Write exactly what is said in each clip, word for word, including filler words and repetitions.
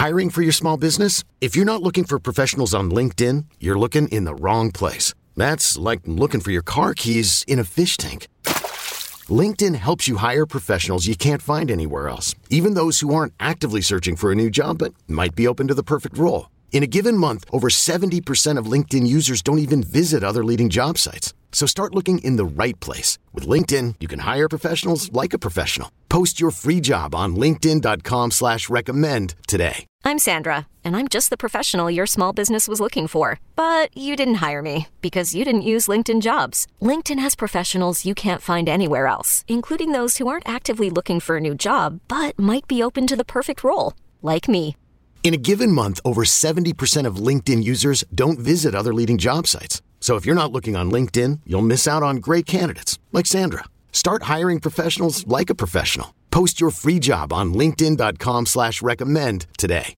Hiring for your small business? If you're not looking for professionals on LinkedIn, you're looking in the wrong place. That's like looking for your car keys in a fish tank. LinkedIn helps you hire professionals you can't find anywhere else, even those who aren't actively searching for a new job but might be open to the perfect role. In a given month, over seventy percent of LinkedIn users don't even visit other leading job sites. So start looking in the right place. With LinkedIn, you can hire professionals like a professional. Post your free job on linkedin.com slash recommend today. I'm Sandra, and I'm just the professional your small business was looking for. But you didn't hire me because you didn't use LinkedIn Jobs. LinkedIn has professionals you can't find anywhere else, including those who aren't actively looking for a new job, but might be open to the perfect role, like me. In a given month, over seventy percent of LinkedIn users don't visit other leading job sites. So if you're not looking on LinkedIn, you'll miss out on great candidates like Sandra. Start hiring professionals like a professional. Post your free job on linkedin.com slash recommend today.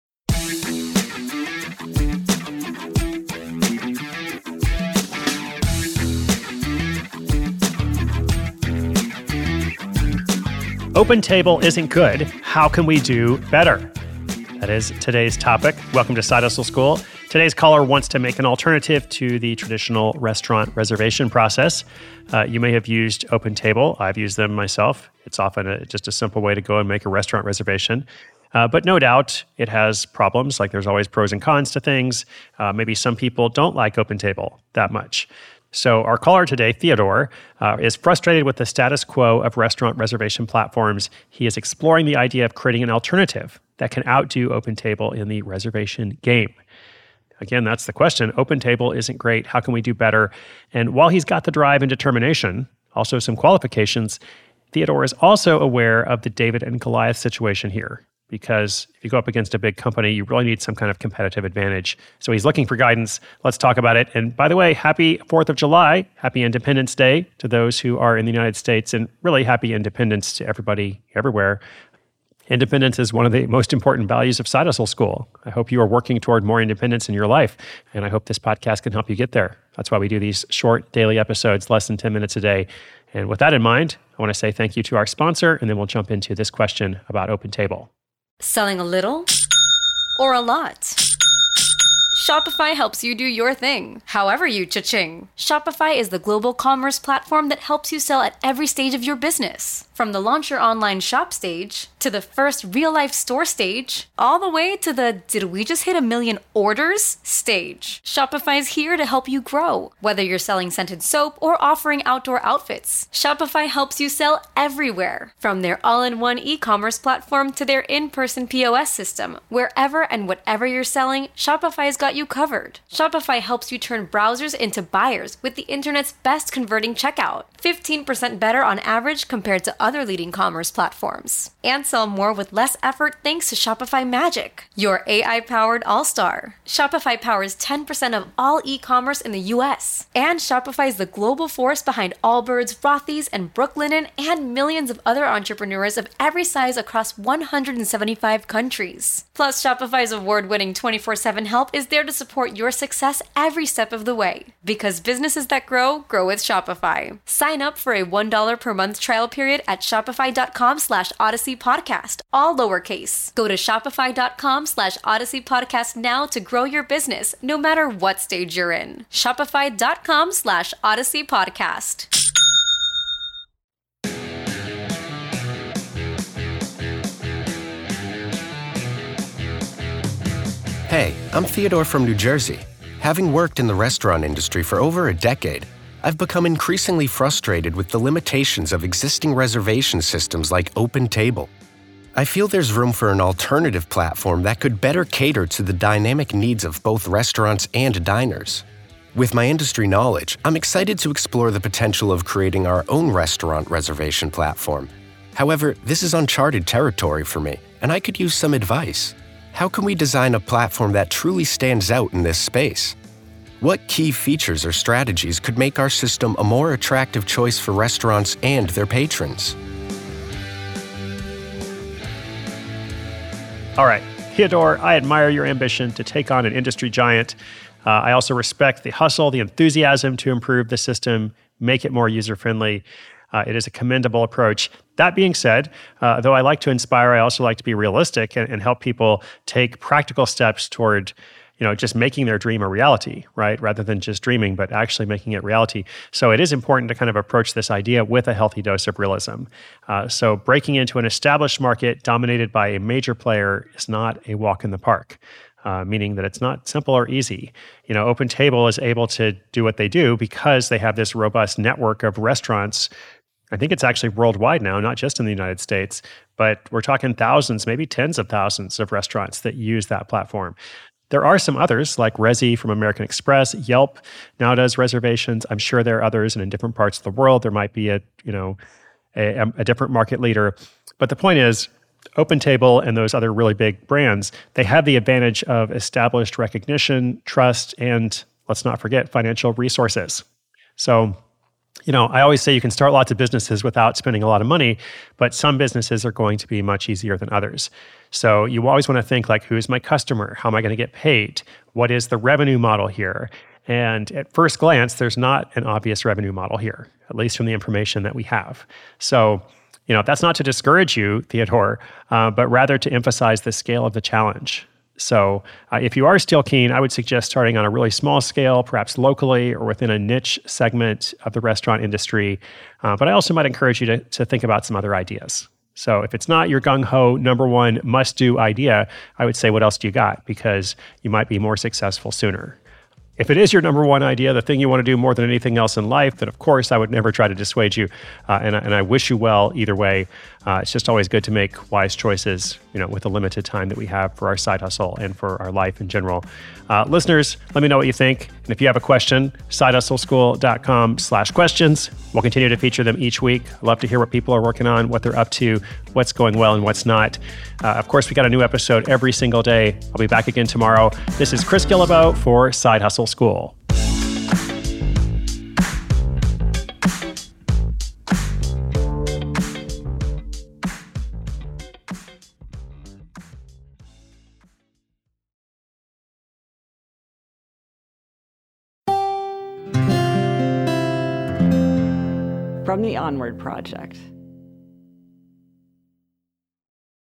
OpenTable isn't good. How can we do better? That is today's topic. Welcome to Side Hustle School. Today's caller wants to make an alternative to the traditional restaurant reservation process. Uh, you may have used OpenTable. I've used them myself. It's often a, just a simple way to go and make a restaurant reservation. Uh, but no doubt it has problems, like there's always pros and cons to things. Uh, maybe some people don't like OpenTable that much. So our caller today, Theodore, uh, is frustrated with the status quo of restaurant reservation platforms. He is exploring the idea of creating an alternative that can outdo OpenTable in the reservation game. Again, that's the question. OpenTable isn't great. How can we do better? And while he's got the drive and determination, also some qualifications, Theodore is also aware of the David and Goliath situation here. Because if you go up against a big company, you really need some kind of competitive advantage. So he's looking for guidance. Let's talk about it. And by the way, happy fourth of July, happy Independence Day to those who are in the United States, and really happy independence to everybody everywhere. Independence is one of the most important values of Side Hustle School. I hope you are working toward more independence in your life, and I hope this podcast can help you get there. That's why we do these short daily episodes, less than ten minutes a day. And with that in mind, I want to say thank you to our sponsor, and then we'll jump into this question about OpenTable. Selling a little or a lot? Shopify helps you do your thing, however you cha-ching. Shopify is the global commerce platform that helps you sell at every stage of your business. From the launch your online shop stage, to the first real-life store stage, all the way to the did we just hit a million orders stage. Shopify is here to help you grow. Whether you're selling scented soap or offering outdoor outfits, Shopify helps you sell everywhere. From their all-in-one e-commerce platform to their in-person P O S system, wherever and whatever you're selling, Shopify's got you covered. Shopify helps you turn browsers into buyers with the internet's best converting checkout, fifteen percent better on average compared to other leading commerce platforms. And sell more with less effort thanks to Shopify Magic, your A I-powered all-star. Shopify powers ten percent of all e-commerce in the U S. And Shopify is the global force behind Allbirds, Rothy's, and Brooklinen, and millions of other entrepreneurs of every size across one hundred seventy-five countries. Plus, Shopify's award-winning twenty-four seven help is there to support your success every step of the way. Because businesses that grow, grow with Shopify. Sign up for a one dollar per month trial period at shopify.com slash Odyssey Podcast, all lowercase. Go to shopify.com slash Odyssey Podcast now to grow your business, no matter what stage you're in. Shopify.com slash Odyssey Podcast. Hey, I'm Theodore from New Jersey. Having worked in the restaurant industry for over a decade, I've become increasingly frustrated with the limitations of existing reservation systems like OpenTable. I feel there's room for an alternative platform that could better cater to the dynamic needs of both restaurants and diners. With my industry knowledge, I'm excited to explore the potential of creating our own restaurant reservation platform. However, this is uncharted territory for me, and I could use some advice. How can we design a platform that truly stands out in this space? What key features or strategies could make our system a more attractive choice for restaurants and their patrons? All right, Theodore, I admire your ambition to take on an industry giant. Uh, I also respect the hustle, the enthusiasm to improve the system, make it more user-friendly. Uh, it is a commendable approach. That being said, uh, though I like to inspire, I also like to be realistic and, and help people take practical steps toward, you know, just making their dream a reality, right? Rather than just dreaming, but actually making it reality. So it is important to kind of approach this idea with a healthy dose of realism. Uh, so breaking into an established market dominated by a major player is not a walk in the park. Uh, meaning that it's not simple or easy. You know, OpenTable is able to do what they do because they have this robust network of restaurants. I think it's actually worldwide now, not just in the United States, but we're talking thousands, maybe tens of thousands of restaurants that use that platform. There are some others like Resy from American Express. Yelp now does reservations. I'm sure there are others, and in different parts of the world, there might be a, you know, a, a different market leader. But the point is, OpenTable and those other really big brands, they have the advantage of established recognition, trust, and let's not forget, financial resources. So, you know, I always say you can start lots of businesses without spending a lot of money, but some businesses are going to be much easier than others. So you always want to think like, who's my customer? How am I going to get paid? What is the revenue model here? And at first glance, there's not an obvious revenue model here, at least from the information that we have. So, you know, that's not to discourage you, Theodore, uh, but rather to emphasize the scale of the challenge. So uh, if you are still keen, I would suggest starting on a really small scale, perhaps locally or within a niche segment of the restaurant industry. Uh, but I also might encourage you to, to think about some other ideas. So if it's not your gung-ho number one must-do idea, I would say, what else do you got? Because you might be more successful sooner. If it is your number one idea, the thing you want to do more than anything else in life, then of course I would never try to dissuade you. Uh, and, and I wish you well either way. Uh, it's just always good to make wise choices, you know, with the limited time that we have for our side hustle and for our life in general. Uh, listeners, let me know what you think. And if you have a question, sidehustleschool.com slash questions. We'll continue to feature them each week. I'd love to hear what people are working on, what they're up to, what's going well and what's not. Uh, of course, we got a new episode every single day. I'll be back again tomorrow. This is Chris Guillebeau for Side Hustle School. From the Onward Project.